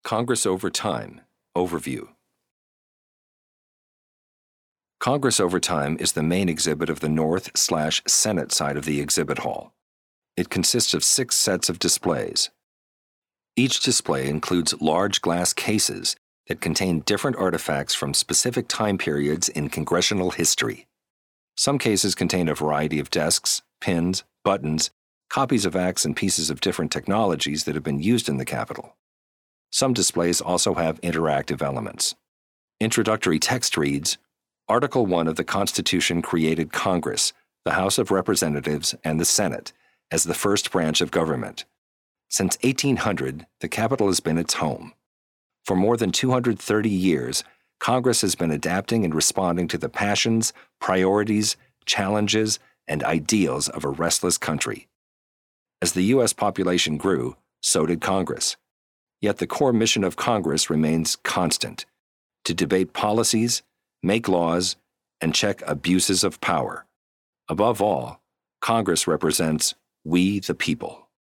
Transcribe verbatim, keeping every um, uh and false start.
Congress over time. Overview. Congress over time is the main exhibit of the North/Senate side of the exhibit hall. It consists of six sets of displays. Each display includes large glass cases that contain different artifacts from specific time periods in congressional history. Some cases contain a variety of desks, pins, buttons, copies of acts, and pieces of different technologies that have been used in the Capitol. Some displays also have interactive elements. Introductory text reads, Article one of the Constitution created Congress, the House of Representatives, and the Senate as the first branch of government. Since eighteen hundred, the Capitol has been its home. For more than two hundred thirty years, Congress has been adapting and responding to the passions, priorities, challenges, and ideals of a restless country. As the U S population grew, so did Congress. Yet the core mission of Congress remains constant: to debate policies, make laws, and check abuses of power. Above all, Congress represents we the people.